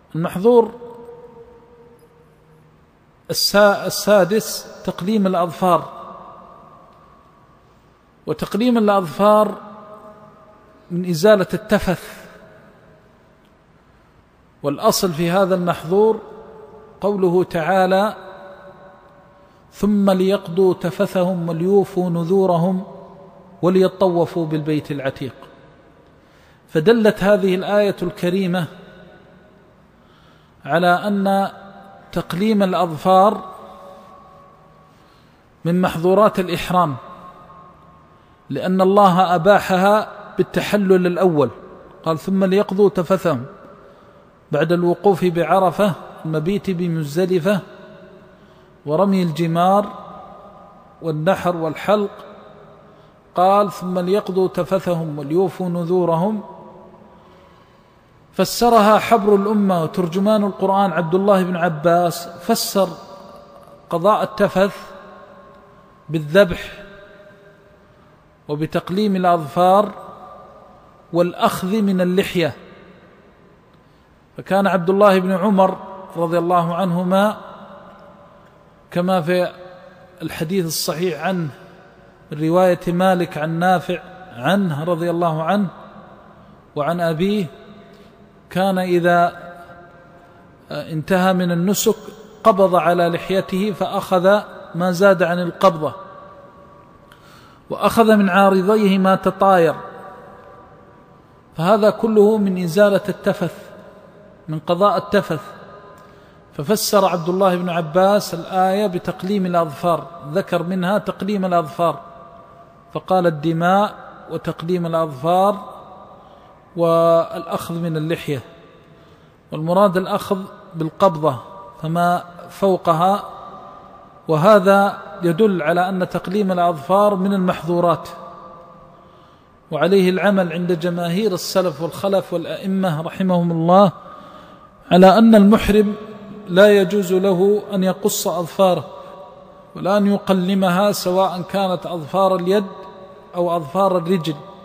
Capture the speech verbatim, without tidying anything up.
المحظور السادس تقليم الأظفار. وتقليم الأظفار من إزالة التفث، والأصل في هذا المحظور قوله تعالى: ثم ليقضوا تفثهم وليوفوا نذورهم وليطوفوا بالبيت العتيق. فدلت هذه الآية الكريمة على أن تقليم الأظفار من محظورات الإحرام، لأن الله أباحها بالتحلل الأول، قال: ثم ليقضوا تفثهم، بعد الوقوف بعرفة، المبيت بمزدلفة، ورمي الجمار والنحر والحلق، قال: ثم ليقضوا تفثهم وليوفوا نذورهم. فسرها حبر الأمة وترجمان القرآن عبد الله بن عباس، فسر قضاء التفث بالذبح وبتقليم الأظفار والأخذ من اللحية. فكان عبد الله بن عمر رضي الله عنهما كما في الحديث الصحيح عنه من رواية مالك عن نافع عنه رضي الله عنه وعن أبيه، كان إذا انتهى من النسك قبض على لحيته فأخذ ما زاد عن القبضة، وأخذ من عارضيه ما تطاير، فهذا كله من إزالة التفث، من قضاء التفث. ففسر عبد الله بن عباس الآية بتقليم الأظفار، ذكر منها تقليم الأظفار، فقال: الدماء وتقليم الأظفار والأخذ من اللحية، والمراد الأخذ بالقبضة فما فوقها. وهذا يدل على أن تقليم الأظفار من المحظورات، وعليه العمل عند جماهير السلف والخلف والأئمة رحمهم الله، على أن المحرم لا يجوز له أن يقص أظفاره ولا أن يقلمها، سواء كانت أظفار اليد أو أظفار الرجل.